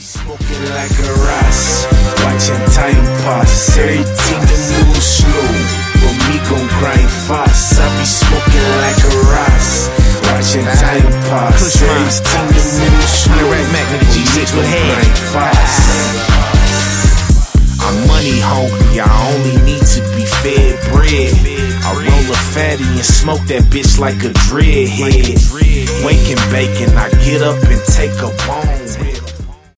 smoking like a ras, watching time pass. Everything to move slow, but me gon' grind fast. I be smoking like a ras, watching time pass. Everything to move slow, but me gon' grind fast. I'm money hungry, I only need to be fed bread. I roll a fatty and smoke that bitch like a dreadhead. Wake and bake and I get up and take a bone.